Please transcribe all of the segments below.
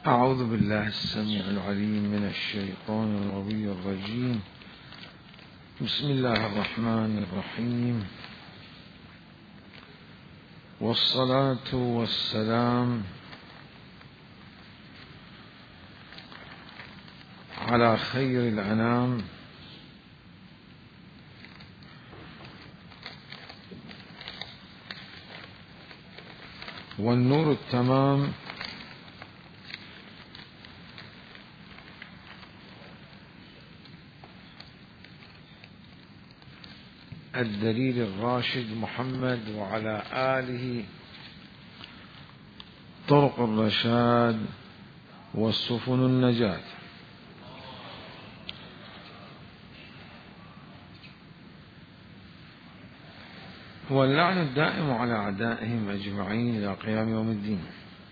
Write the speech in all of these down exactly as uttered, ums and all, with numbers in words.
أعوذ بالله السميع العليم من الشيطان الغوي الرجيم. بسم الله الرحمن الرحيم، والصلاة والسلام على خير الأنام والنور التمام الدليل الراشد محمد، وعلى آله طرق الرشاد والسفن النجاة. واللعن الدائم على أعدائهم أجمعين إلى قيام يوم الدين.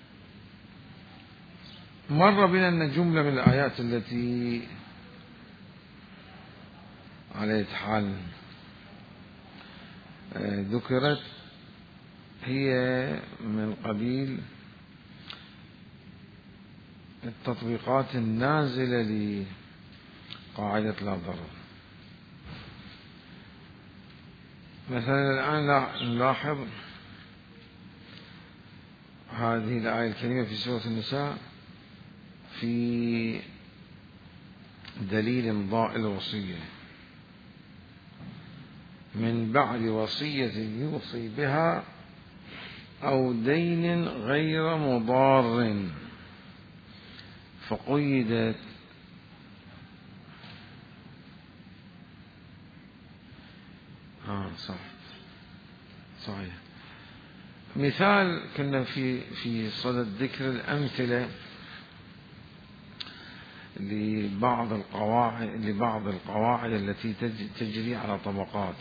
مر بنا أن جملة من الآيات التي على حال ذكرت هي من قبيل التطبيقات النازلة لقاعدة لا ضرر. مثلا الآن نلاحظ هذه الآية الكريمة في سورة النساء في دليل إمضاء الوصية: من بعد وصية يوصي بها أو دين غير مضار. فقيدت آه صح صحيح. مثال كنا في في صدد ذكر الأمثلة لبعض القواعد لبعض القواعد التي تجري على طبقات.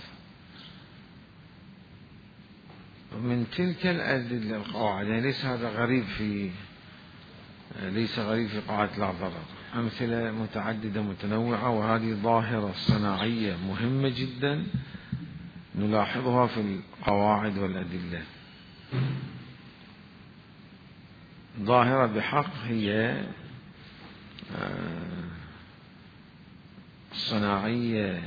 من تلك الأدلة القواعد، يعني ليس هذا غريب في ليس غريب في قاعدة لا ضرر، أمثلة متعددة متنوعة، وهذه ظاهرة صناعية مهمة جدا نلاحظها في القواعد والأدلة. ظاهرة بحق هي صناعية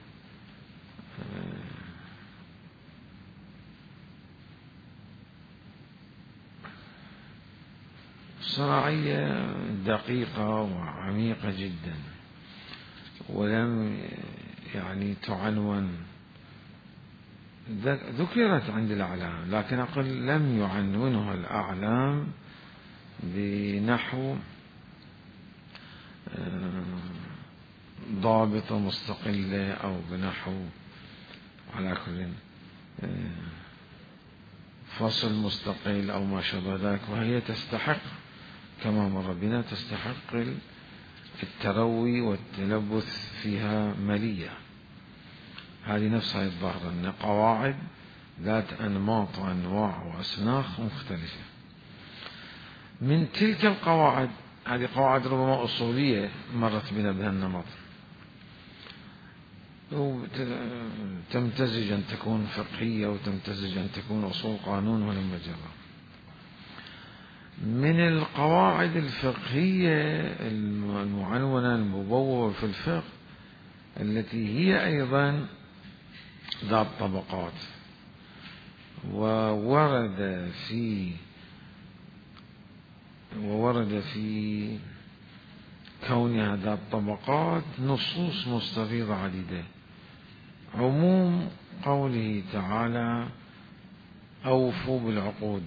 صناعية دقيقة وعميقة جدا، ولم يعني تعنون. ذكرت عند الأعلام، لكن أقل لم يعنونها الأعلام بنحو ضابطة مستقلة أو بنحو على كل فصل مستقل أو ما شابه ذلك. وهي تستحق كما مر بنا تستحق التروي والتلبث فيها ملية. هذه نفسها الظاهرة أن قواعد ذات أنماط وأنواع وأسناخ مختلفة. من تلك القواعد، هذه قواعد ربما أصولية مرت بنا بها النمط، تمتزج أن تكون فقهية وتمتزج أن تكون أصول قانون ولما جرى. من القواعد الفقهية المعنونة المبوبة في الفقه التي هي أيضا ذات طبقات، وورد في وورد في كونها ذات طبقات نصوص مستفيضة عديدة. عموم قوله تعالى: أوفوا بالعقود،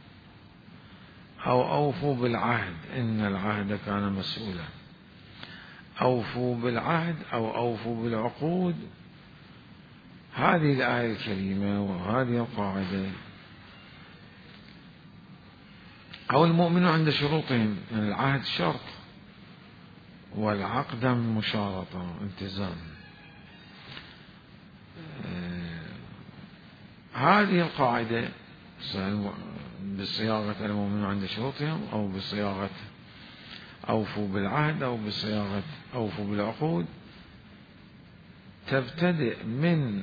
أو أوفوا بالعهد إن العهد كان مسؤولا. أوفوا بالعهد أو أوفوا بالعقود، هذه الآية الكريمة وهذه القاعدة. أو المؤمن عند شروطهم، يعني العهد شرط والعقد مشارطة التزام. هذه القاعدة بصياغة المؤمن عند شروطهم، أو بصياغة أوفوا بالعهد، أو بصياغة أوفوا بالعقود، تبتدئ من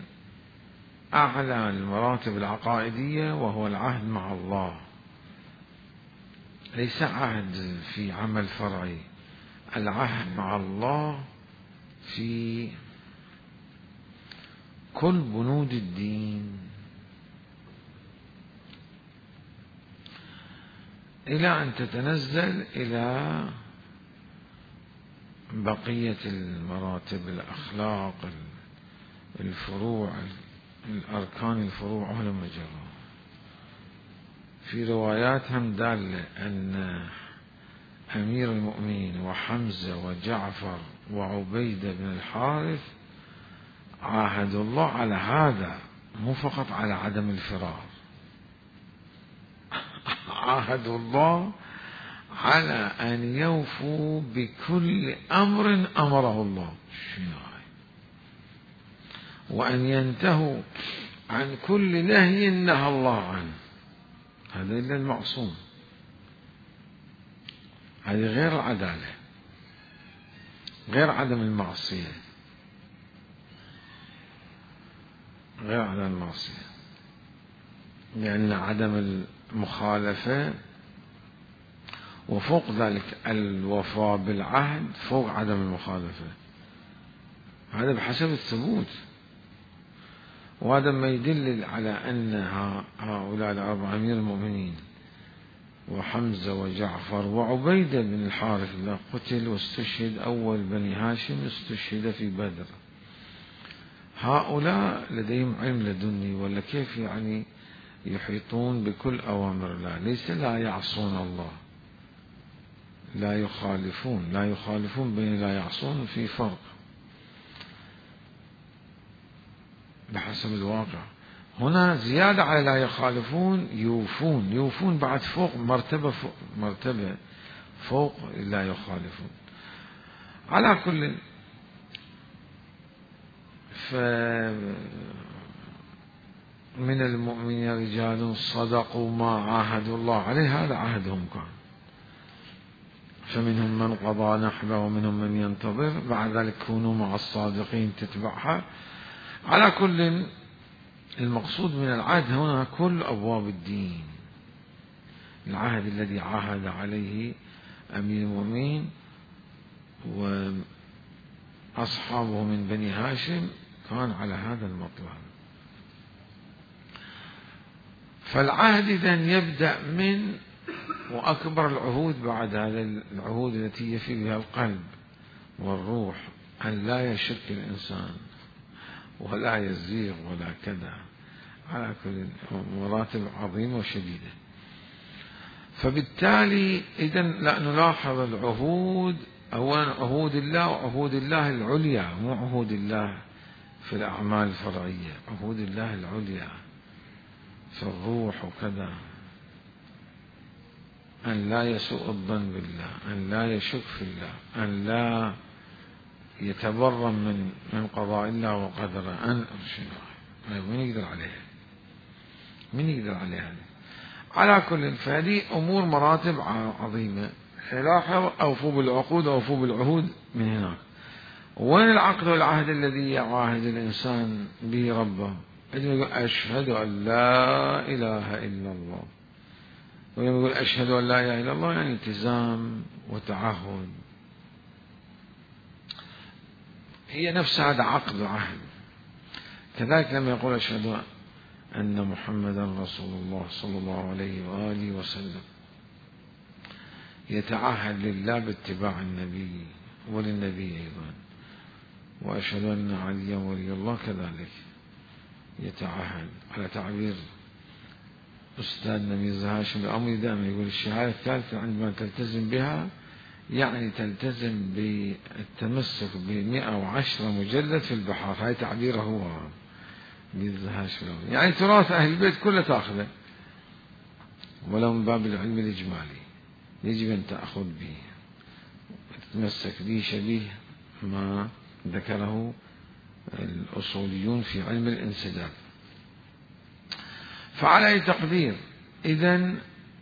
أعلى المراتب العقائدية وهو العهد مع الله، ليس عهد في عمل فرعي، العهد مع الله في كل بنود الدين، إلى أن تتنزل إلى بقية المراتب، الأخلاق، الفروع، الأركان، الفروع وهلم جرا. في روايات هم دالة أن أمير المؤمنين وحمزة وجعفر وعبيدة بن الحارث عاهدوا الله على هذا، مو فقط على عدم الفرار، عاهدوا الله على أن يوفوا بكل أمر أمره الله وأن ينتهوا عن كل نهي نهى الله عنه. هذا إلا المعصوم، هذه غير العدالة، غير عدم المعصية، غير عدم المعصية، لأن عدم المخالفة وفوق ذلك الوفاء بالعهد فوق عدم المخالفة، هذا بحسب الثبوت. وهذا ما يدل على أن هؤلاء الأربعة أمير المؤمنين وحمزة وجعفر وعبيدة بن الحارث اللي قتل واستشهد أول بني هاشم، استشهد في بدر، هؤلاء لديهم علم لدني، ولا كيف يعني يحيطون بكل أوامر الله، ليس لا يعصون الله، لا يخالفون، لا يخالفون بين لا يعصون في فرق بحسب الواقع. هنا زيادة على لا يخالفون، يوفون، يوفون بعد فوق مرتبة فوق مرتبة فوق لا يخالفون. على كل فمن المؤمنين رجال صدقوا ما عاهدوا الله عليه، هذا عهدهم كان، فمنهم من قضى نحبه ومنهم من ينتظر، بعد ذلك كونوا مع الصادقين تتبعها. على كل المقصود من العهد هنا كل أبواب الدين، العهد الذي عاهد عليه أمير المؤمنين وأصحابه من بني هاشم كان على هذا المطلب. فالعهد إذن يبدأ من وأكبر العهود بعد هذا العهود التي يفي بها القلب والروح أن لا يشك الإنسان ولا يزيغ ولا كذا، على كل مراتب عظيمة وشديدة. فبالتالي إذن لا نلاحظ العهود، أولا عهود الله وعهود الله العليا، مو عهود الله في الأعمال الفرعية، عهود الله العليا في الروح وكذا، أن لا يسوء الظن بالله، أن لا يشك في الله، أن لا يتبرم من من قضاء الله وقدره، أن من يقدر عليها، من يقدر عليها. على كل فهذه أمور مراتب عظيمة. لاحظ أوفوا بالعقود، أوفوا بالعهود من هناك. وين العقد والعهد الذي يعاهد الإنسان به ربه؟ يقول أشهد أن لا إله إلا الله، ولما يقول أشهد أن لا إله إلا الله يعني التزام وتعهد، هي نفس هذا عقد وعهد. كذلك لما يقول أشهد أن محمدا رسول الله صلى الله عليه وآله وسلم يتعهد لله باتباع النبي وللنبي أيضا، وأشهد أن عليا ولي الله كذلك يتعهد، على تعبير أستاذنا ميرزا هاشم الأمري دائما يقول الشهادة الثالثة عندما تلتزم بها يعني تلتزم بالتمسك بمئة وعشرة مجلد في البحار، هاي تعبيره هو ميرزا هاشم الأمري، يعني تراث أهل البيت كله تأخذه، ولو من باب العلم الإجمالي يجب أن تأخذ به تتمسك به، شبيه ما ذكره الأصوليون في علم الانسداد. فعلى أي تقدير إذن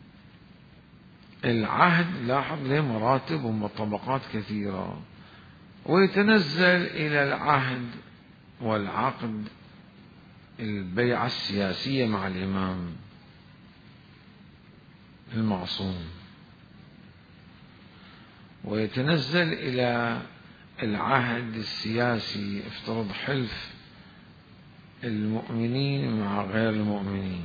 العهد لاحظ له مراتب وطبقات كثيرة، ويتنزل إلى العهد والعقد البيعة السياسية مع الإمام المعصوم ويتنزل إلى العهد السياسي، افترض حلف المؤمنين مع غير المؤمنين،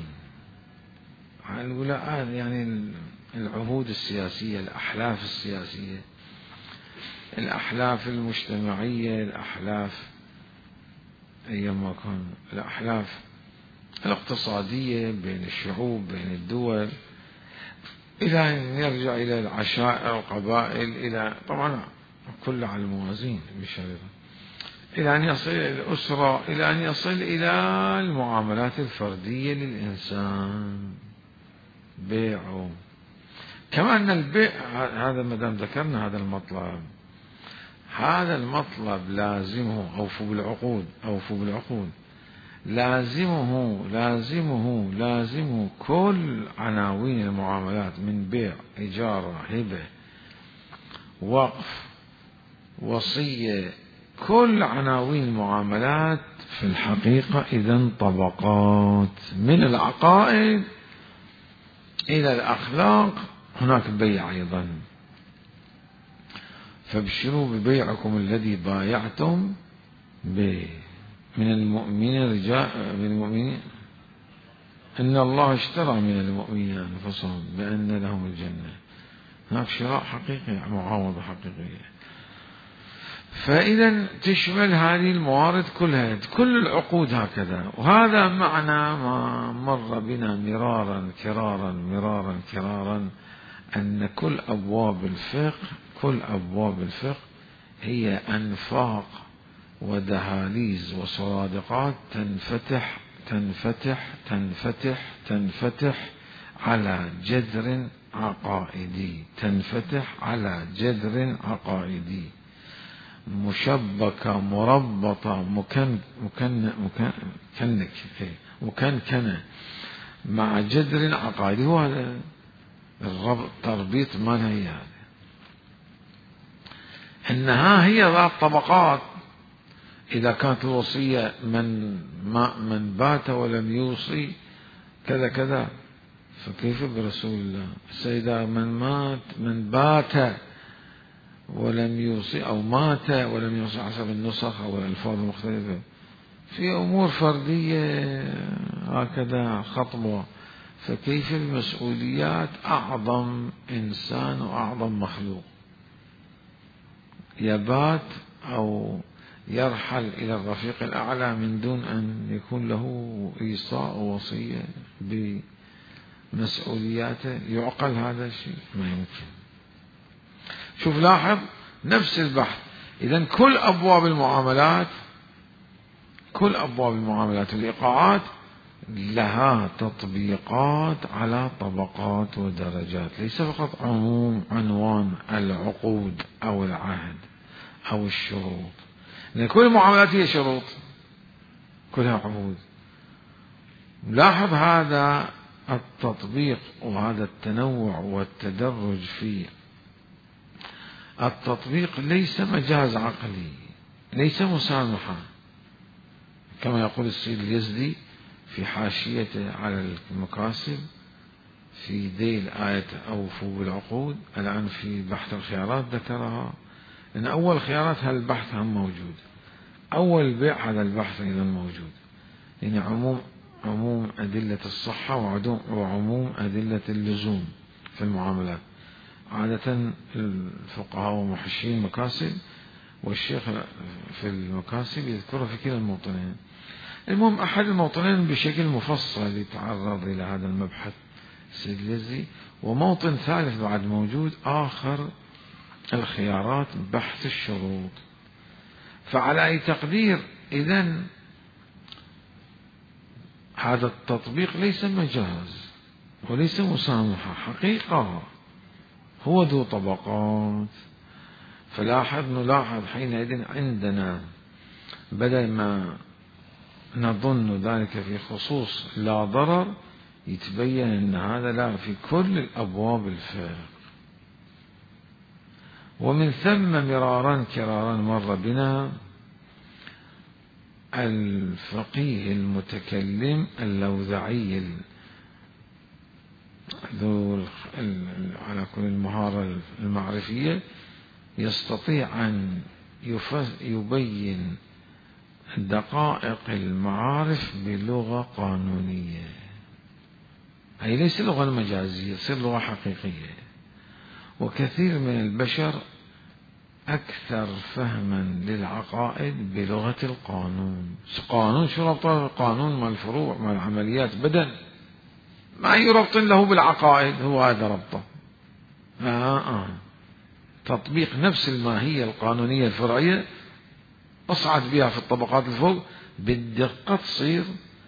يعني العهود السياسية، الأحلاف السياسية، الأحلاف المجتمعية، الأحلاف أيما كان، الأحلاف الاقتصادية بين الشعوب بين الدول، إلى أن يرجع إلى العشائر القبائل، إلى طبعا كل على الموازين بشرط، إلى أن يصل إلى الأسرة، إلى أن يصل إلى المعاملات الفردية للإنسان، بيعه. كما أن البيع هذا ما دام ذكرنا هذا المطلب، هذا المطلب لازمه أوفوا بالعقود، أوفوا بالعقود، لازمه لازمه لازمه كل عناوين المعاملات من بيع، إجارة، هبة، وقف، وصية، كل عناوين المعاملات في الحقيقة إذن طبقات من العقائد إلى الأخلاق، هناك بيع أيضا. فابشروا ببيعكم الذي بايعتم به من المؤمنين رجاء من المؤمنين إن الله اشترى من المؤمنين أنفسهم بأن لهم الجنة. هناك شراء حقيقي، معاوضة حقيقية. فإذا تشمل هذه الموارد كلها، كل العقود هكذا. وهذا معنى ما مر بنا مرارا كرارا مرارا كرارا، أن كل أبواب الفقه كل أبواب الفقه هي أنفاق ودهاليز وصرادقات تنفتح تنفتح تنفتح تنفتح على جذر عقائدي، تنفتح على جذر عقائدي، مشبكة مربطة مكن مكن مكنك مكنكنة مع جذر عقائدي. هو هذا الربط، تربيط ما هي هذا، إنها هي ذات طبقات. إذا كانت الوصية من ما من بات ولم يوصي كذا كذا، فكيف برسول الله؟ السيدة من مات من بات ولم يوصي أو مات ولم يوصي حسب النسخ أو الألفاظ المختلفة، في أمور فردية هكذا خطبة. فكيف المسؤوليات؟ أعظم إنسان وأعظم مخلوق يبات أو يرحل إلى الرفيق الأعلى من دون أن يكون له إيصاء وصية بمسؤولياته. يعقل هذا الشيء؟ ما يمكن. شوف لاحظ نفس البحث. إذن كل أبواب المعاملات كل أبواب المعاملات والإيقاعات لها تطبيقات على طبقات ودرجات، ليس فقط عموم عنوان العقود أو العهد أو الشروط، لأن كل المعاملات هي شروط كلها عقود. لاحظ هذا التطبيق وهذا التنوع والتدرج في التطبيق ليس مجاز عقلي، ليس مسامحة، كما يقول السيد اليزدي في حاشيته على المكاسب في ذيل آية أوفوا بالعقود. الآن في بحث الخيارات ذكرها، إن أول خيارات هالبحث هم موجود، أول بيع هذا البحث أيضا موجود، يعني عموم عموم أدلة الصحة وعموم أدلة اللزوم في المعاملات. عادة الفقهاء ومحشين المكاسب والشيخ في المكاسب يذكره في كلا الموطنين. المهم أحد الموطنين بشكل مفصل يتعرض إلى هذا المبحث السيد اليزدي، وموطن ثالث بعد موجود آخر الخيارات بحث الشروط. فعلى أي تقدير إذن هذا التطبيق ليس مجاز وليس مسامحة، حقيقة هو ذو طبقات. فلاحظ نلاحظ حينئذ عندنا بدل ما نظن ذلك في خصوص لا ضرر، يتبين أن هذا لا في كل الأبواب الفقه. ومن ثم مرارا كرارا مر بنا الفقيه المتكلم اللوذعي ذو على كل المهارة المعرفية يستطيع أن يبين دقائق المعارف بلغة قانونية، أي ليس لغة مجازية، تصير لغة حقيقية. وكثير من البشر أكثر فهما للعقائد بلغة القانون. قانون شو ربطه القانون مع الفروع مع العمليات بدن، ما يربط له بالعقائد، هو هذا ربطه. آه آه. تطبيق نفس الماهية القانونية الفرعية أصعد بها في الطبقات الفوق بالدقة، تصير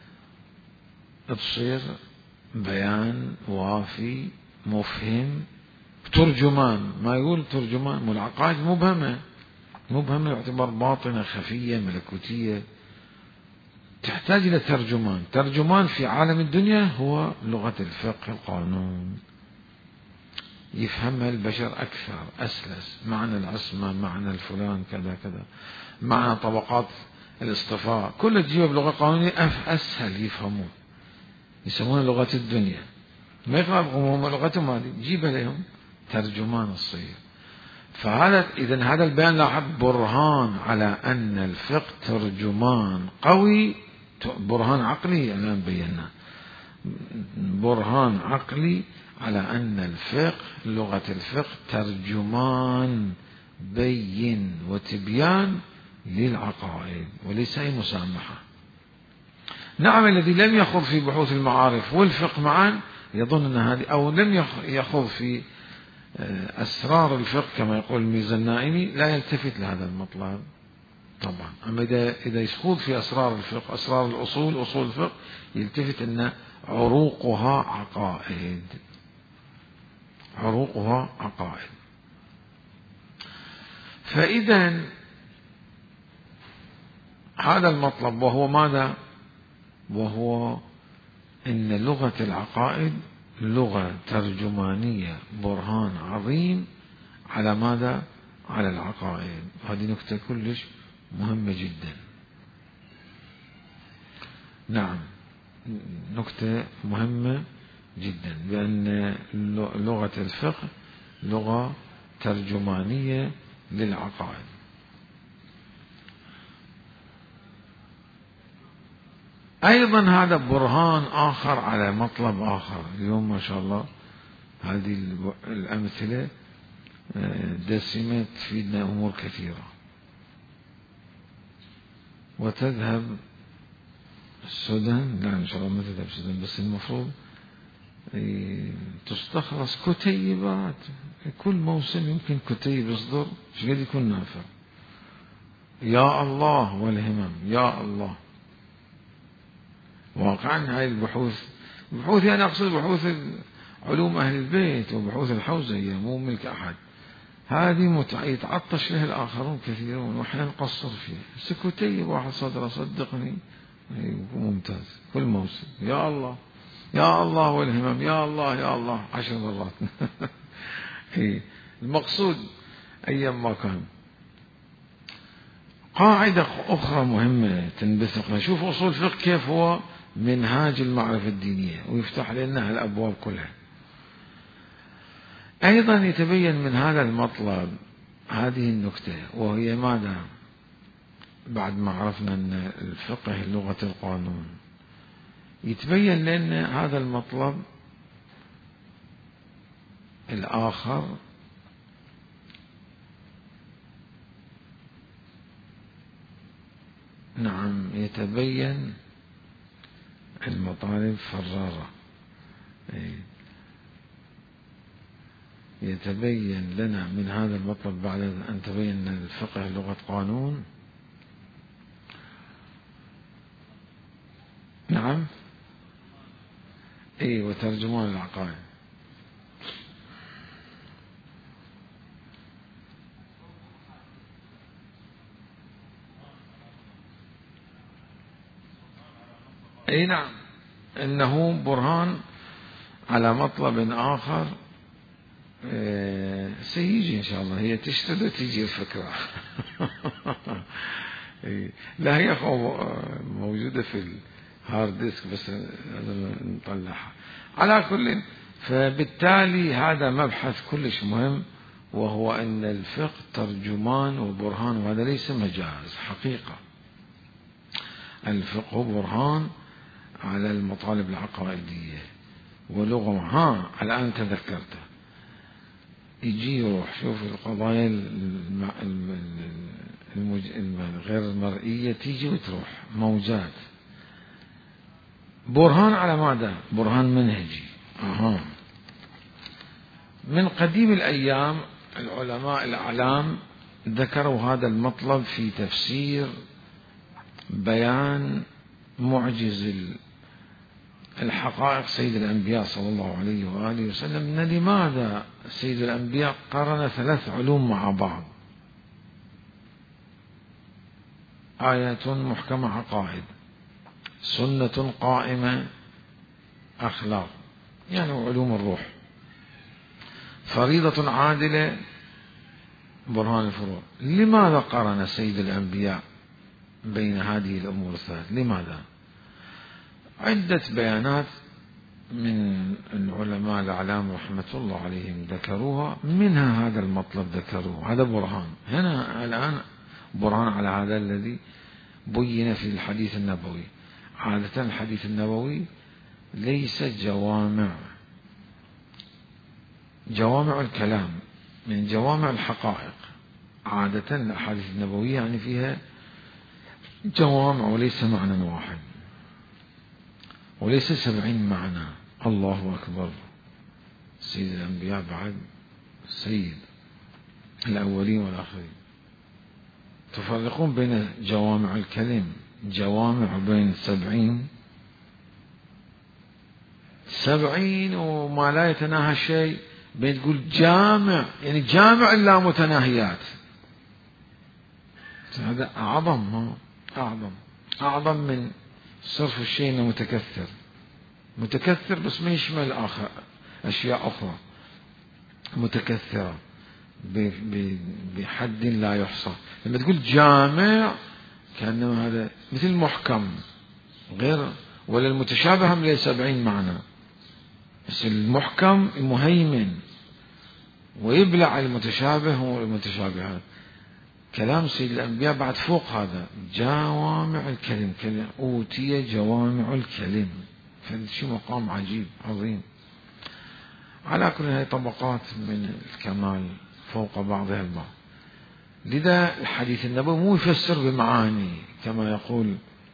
تصير بيان وافي مفهم ترجمان. ما يقول ترجمان، والعقائد مبهمة، مبهمة يعتبر باطنة خفية ملكوتية، تحتاج إلى ترجمان. ترجمان في عالم الدنيا هو لغة الفقه القانون، يفهمها البشر أكثر أسلس، معنى العصمة، معنى الفلان كذا كذا، معنى طبقات الاصطفاء، كل تجيبه بلغة قانونية أسهل يفهمون، يسمونها لغة الدنيا. ما يفهمون هم لغتهم هذه، جيبها لهم ترجمان الصيغ. فهذا إذن هذا البيان لاحظ برهان على أن الفقه ترجمان قوي، برهان عقلي الآن بينا، برهان عقلي على أن الفقه لغة الفقه ترجمان بين وتبيان للعقائد وليس أي مسامحة. نعم، الذي لم يخوض في بحوث المعارف والفقه معا يظن أن هذه، أو لم يخوض في أسرار الفقه كما يقول الميزة النائمي، لا يلتفت لهذا المطلب طبعا. أما إذا إذا يخوض في أسرار الفقه، أسرار الأصول، أصول الفقه، يلتفت أن عروقها عقائد، عروقها عقائد. فإذا هذا المطلب وهو ماذا؟ وهو إن لغة العقائد لغة ترجمانية، برهان عظيم على ماذا؟ على العقائد. هذه نكتة كلش مهمة جدا. نعم، نكتة مهمة جدا، بأن لغة الفقه لغة ترجمانية للعقائد. أيضا هذا برهان آخر على مطلب آخر. اليوم ما شاء الله هذه الأمثلة دسمة تفيدنا أمور كثيرة. وتذهب السودان، لا إن شاء الله ما تذهب السودان، بس المفروض تستخلص كتيبات، كل موسم يمكن كتيب يصدر، ايش قد يكون نافع. يا الله والهمم، يا الله. واقعا هاي البحوث، بحوث يعني أقصد بحوث علوم أهل البيت وبحوث الحوزية، مو ملك أحد. هذه يتعطش لها الآخرون كثيرون وإحنا نقصر فيها. سكوتي واحد صدره صدقني ممتاز، كل موسم يا الله يا الله والهمم، يا الله يا الله عشر مرات. المقصود أيام ما كان. قاعدة أخرى مهمة تنبثق، نشوف أصول الفقه كيف هو منهاج المعرفة الدينية ويفتح لنا الأبواب كلها. أيضا يتبين من هذا المطلب هذه النكتة، وهي ماذا؟ بعد ما عرفنا أن الفقه لغة القانون، يتبين لنا هذا المطلب الآخر، نعم يتبين المطالب فرارة، يتبين لنا من هذا المطلب بعد أن تبين الفقه لغة قانون. نعم اي وترجمان العقائد. اي نعم، انه برهان على مطلب اخر سيجي ان شاء الله، هي تشتد وتيجي الفكرة. لا هي موجودة في الهارد ديسك بس نطلعها على كل. فبالتالي هذا مبحث كلش مهم وهو أن الفقه ترجمان وبرهان، وهذا ليس مجاز، حقيقة. الفقه برهان على المطالب العقائدية ولغة. ها الآن تذكرته، يجي يروح شوف القضايا غير المرئية تيجي وتروح، موجات. برهان على ماذا؟ برهان منهجي. أها. من قديم الأيام العلماء الأعلام ذكروا هذا المطلب في تفسير بيان معجز الحقائق سيد الأنبياء صلى الله عليه وآله وسلم. أن لماذا سيد الأنبياء قرن ثلاث علوم مع بعض؟ آية محكمة عقائد، سنة قائمة أخلاق، يعني علوم الروح، فريضة عادلة برهان الفروع. لماذا قرن سيد الأنبياء بين هذه الأمور الثلاث؟ لماذا؟ عدة بيانات من العلماء الأعلام رحمة الله عليهم ذكروها، منها هذا المطلب ذكروه. هذا برهان. هنا الآن برهان على هذا الذي بين في الحديث النبوي. عادة الحديث النبوي ليس جوامع جوامع الكلام، من جوامع الحقائق. عادة الأحاديث النبوية يعني فيها جوامع وليس معنى واحد، وليس سبعين معنى. الله أكبر. سيد الأنبياء بعد سيد الأولين والآخرين. تفرقون بين جوامع الكلم، جوامع بين سبعين سبعين وما لا يتناهى شيء، بين تقول جامع يعني جامع لا متناهيات. هذا أعظم أعظم أعظم من صرف الشيء إنه متكثر. متكثر بس ما يشمل آخر أشياء أخرى متكثرة بحد لا يحصى. لما تقول جامع كأنه هذا مثل محكم غير، ولا المتشابه هم ليس سبعين معنى، بس المحكم مهيمن ويبلع المتشابه والمتشابهات. كلام سيد الأنبياء بعد فوق هذا، جوامع الكلم، كلم أوتي جوامع الكلم، فهذا شيء مقام عجيب عظيم. على كل هذه طبقات من الكمال فوق بعضها البعض. لذا الحديث النبوي مو يفسر بمعاني كما يقول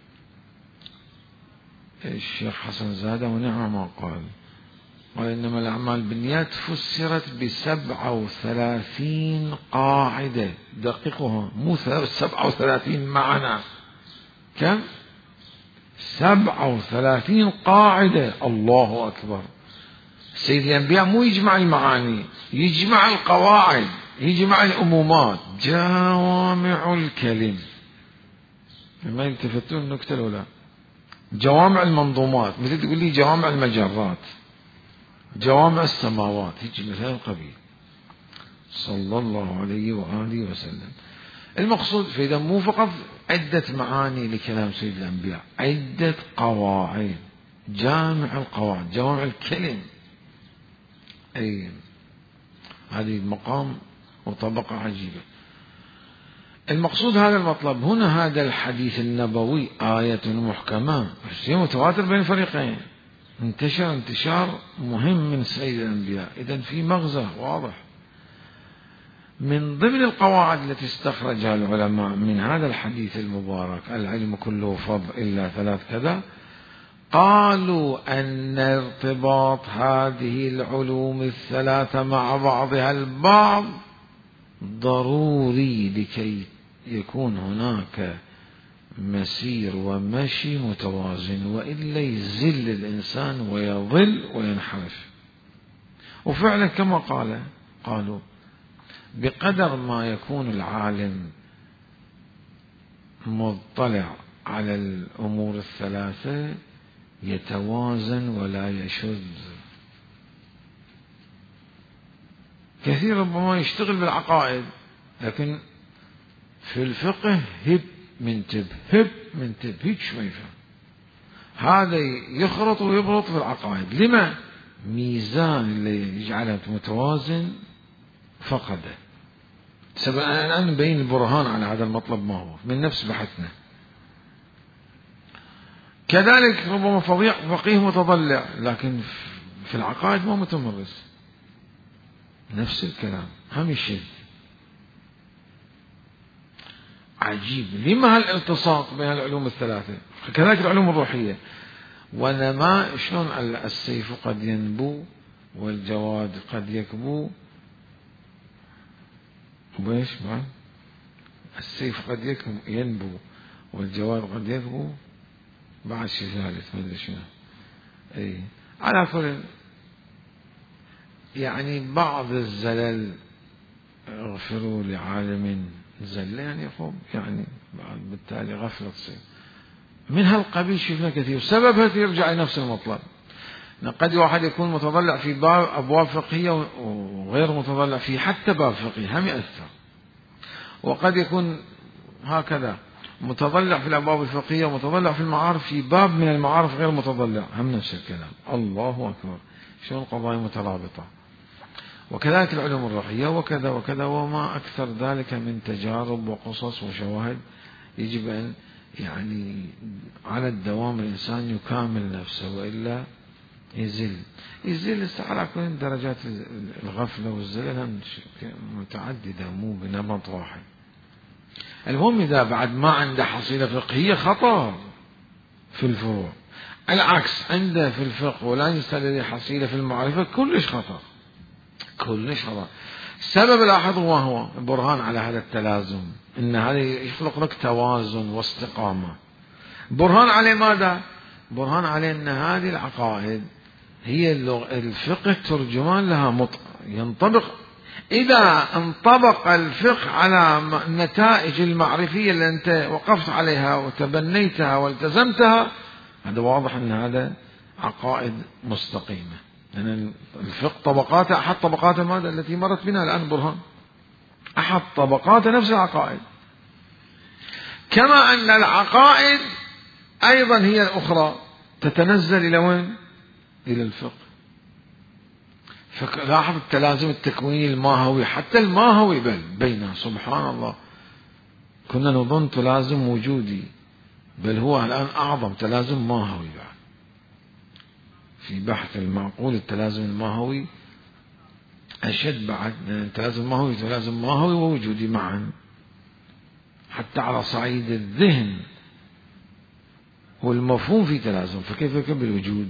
الشيخ حسن زادة، ونعم ما قال، قال إنما الأعمال بالنيات فسرت بسبعة وثلاثين قاعدة. دققها، مو سبعة وثلاثين معنى، كم؟ سبعة وثلاثين قاعدة. الله أكبر. سيد الأنبياء مو يجمع المعاني، يجمع القواعد، يجمع الأمومات، جوامع الكلم. ما يلتفتون النكتة الأولى. جوامع المنظومات، مثل تقول لي جوامع المجرات، جوامع السماوات، هيك مثل القبيل. صلى الله عليه وآله وسلم. المقصود فإذا مو فقط عدة معاني لكلام سيد الأنبياء، عدة قواعد، جامع القواعد، جوامع الكلم. أي هذه المقام وطبقة عجيبة. المقصود هذا المطلب هنا. هذا الحديث النبوي آية محكمة، متواتر بين الفريقين، انتشر انتشار مهم من سيد الأنبياء. إذن في مغزى واضح. من ضمن القواعد التي استخرجها العلماء من هذا الحديث المبارك، العلم كله فضل إلا ثلاث كذا، قالوا أن ارتباط هذه العلوم الثلاثة مع بعضها البعض ضروري لكي يكون هناك مسير ومشي متوازن، وإلا يزل الإنسان ويضل وينحرف. وفعلا كما قال قالوا بقدر ما يكون العالم مطلع على الأمور الثلاثة يتوازن ولا يشذ. كثير ربما يشتغل بالعقائد، لكن في الفقه هب منتب هب منتب هيك شو ما يفهم. هذا يخرط ويبرط في العقائد. لما؟ ميزان اللي يجعله متوازن فقده. سبب الآن نبين البرهان على هذا المطلب ما هو من نفس بحثنا. كذلك ربما فقيه متضلع لكن في العقائد ما متمرس، نفس الكلام هم الشيء. عجيب لما هالالتصاق بين العلوم الثلاثة. كذلك العلوم الروحية ونما شلون السيف قد ينبو والجواد قد يكبو، وبيش بعد السيف قد ينبو والجواد قد يكبو، بعد شيء ثالث ما ادري شنو. اي على كل يعني بعض الزلل اغفروا لعالم زل يعني يخوب يعني بعد بالتالي غفلة تصير من هالقبيل. شفنا كثير سببها يرجع لنفس المطلب. قد واحد يكون متضلع في باب أبواب فقهية وغير متضلع في حتى باب فقهي هم يأثر، وقد يكون هكذا متضلع في الأبواب الفقهية ومتضلع في المعارف في باب من المعارف غير متضلع هم نفس الكلام. الله أكبر شلون قضايا مترابطة. وكذلك العلوم الروحية وكذا وكذا وما أكثر ذلك من تجارب وقصص وشواهد. يجب أن يعني على الدوام الإنسان يكامل نفسه وإلا يزل يزل على كل درجات الغفلة والزلل متعددة مو بنمط واحد. المهم إذا بعد ما عنده حصيلة فقهية خطر في الفروع، العكس عنده في الفقه ولا يستدل حصيلة في المعرفة كلش خطر كلش خطر. السبب لاحظ ما هو البرهان على هذا التلازم، إن هذا يخلق لك توازن واستقامة. برهان عليه ماذا؟ برهان عليه أن هذه العقائد هي الفقه الترجمان لها مطلق ينطبق. إذا انطبق الفقه على النتائج المعرفية اللي أنت وقفت عليها وتبنيتها والتزمتها، هذا واضح أن هذا عقائد مستقيمة. لأن الفقه طبقاته أحد طبقاته ماذا التي مرت بنا الآن برهان أحد طبقات نفس العقائد. كما أن العقائد أيضا هي الأخرى تتنزل إلى وين؟ إلى الفقه. فلاحظ التلازم التكويني الماهوي حتى الماهوي بل بينه سبحان الله. كنا نظن تلازم وجودي بل هو الآن أعظم تلازم ماهوي بعد. في بحث المعقول التلازم الماهوي أشد بعد، التلازم الماهوي تلازم ماهوي ووجودي معا حتى على صعيد الذهن والمفهوم في تلازم. فكيف يكون بالوجود؟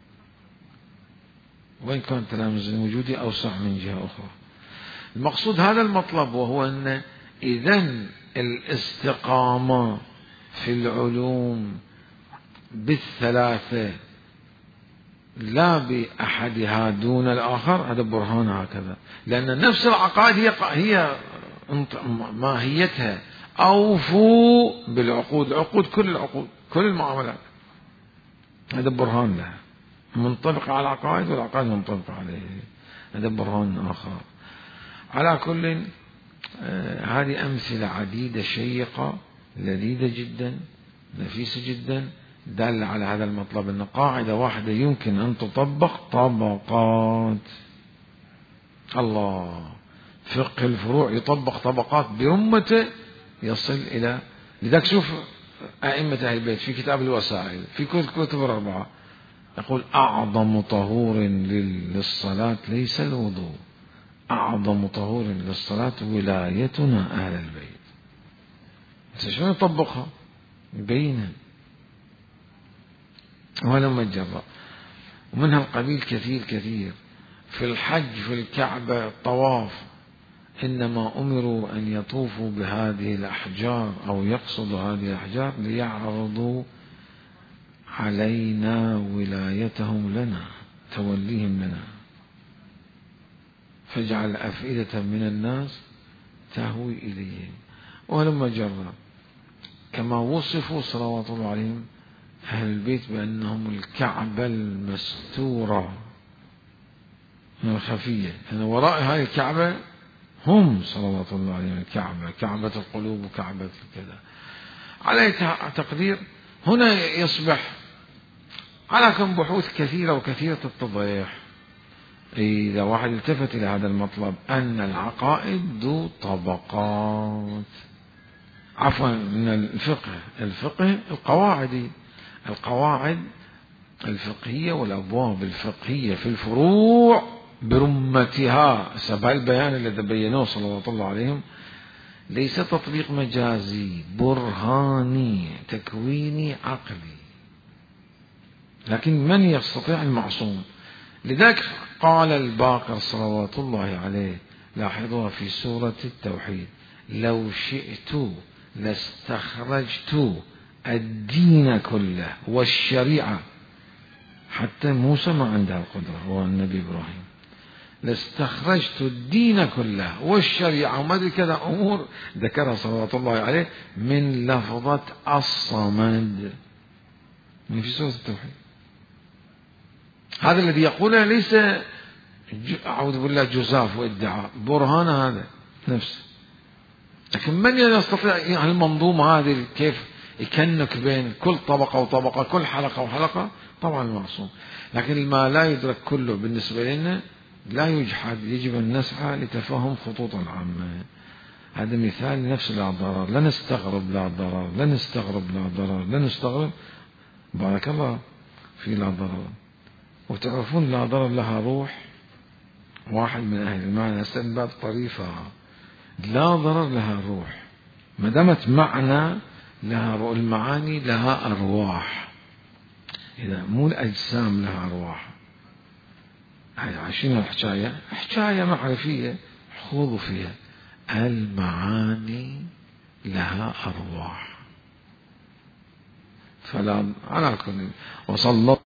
وإن كان التلازم الوجودي أوسع من جهة أخرى. المقصود هذا المطلب، وهو أن إذن الاستقامة في العلوم بالثلاثة لا بأحدها دون الآخر، هذا برهان هكذا. لأن نفس العقائد هي هي ماهيتها أوفوا بالعقود، العقود كل العقود كل المعاملات، هذا برهان لها منطبق على العقائد والعقائد منطبقة عليه، هذا برهان آخر. على كل آه هذه أمثلة عديدة شيقة لذيذة جدا نفيسة جدا دالة على هذا المطلب، أن قاعدة واحدة يمكن أن تطبق طبقات. الله فقه الفروع يطبق طبقات برمته يصل إلى، لذلك شوف أئمة أهل البيت في كتاب الوسائل في كل كتب الأربعة يقول أعظم طهور للصلاة ليس الوضوء، أعظم طهور للصلاة ولايتنا أهل البيت. بس شلون يطبقها؟ يبينها ولما جرى. ومنها القبيل كثير كثير. في الحج في الكعبة الطواف إنما أمروا أن يطوفوا بهذه الأحجار أو يقصدوا هذه الأحجار ليعرضوا علينا ولايتهم لنا توليهم لنا، فاجعل أفئدة من الناس تهوي إليهم. ولما جرى كما وصفوا صلوات الله عليهم أهل البيت بأنهم الكعبة المستورة الخفية، يعني وراء هذه الكعبة هم صلوات الله عليهم الكعبة، كعبة القلوب وكعبة كذا. على تقدير هنا يصبح على كم بحوث كثيرة وكثيرة التضييح إذا واحد التفت إلى هذا المطلب أن العقائد ذو طبقات، عفوا من الفقه، الفقه القواعد القواعد الفقهية والأبواب الفقهية في الفروع برمتها، سبع البيان الذي بينوه صلى الله عليه ليس تطبيق مجازي برهاني تكويني عقلي، لكن من يستطيع المعصوم. لذلك قال الباقر صلوات الله عليه، لاحظوها في سورة التوحيد: لو شئت لاستخرجت الدين كله والشريعة. حتى موسى ما عنده القدرة، هو النبي إبراهيم، لاستخرجت الدين كله والشريعة وما أدري كذا أمور ذكرها صلوات الله عليه من لفظة الصمد من في سورة التوحيد. هذا الذي يقوله ليس أعوذ بالله جزاف وادعاء، برهان هذا نفسه. لكن من يستطيع يعني المنظومة هذه كيف يكنك بين كل طبقة وطبقة، كل حلقة وحلقة؟ طبعا المعصوم. لكن ما لا يدرك كله بالنسبة لنا لا يجحد، يجب أن نسعى لتفهم خطوط العامة. هذا مثال نفس لا ضرر، لا نستغرب لا ضرر، لا نستغرب لا ضرر، لا نستغرب بارك الله في لا ضرر. وتعرفون لا ضرر لها روح. واحد من أهل المعنى استنباط طريفة، لا ضرر لها روح، ما دامت معنى لها روح، المعاني لها أرواح، إذا مو الأجسام لها أرواح. عشان الحكاية حكاية معرفية خوضوا فيها، المعاني لها أرواح. فلا على كل وصلى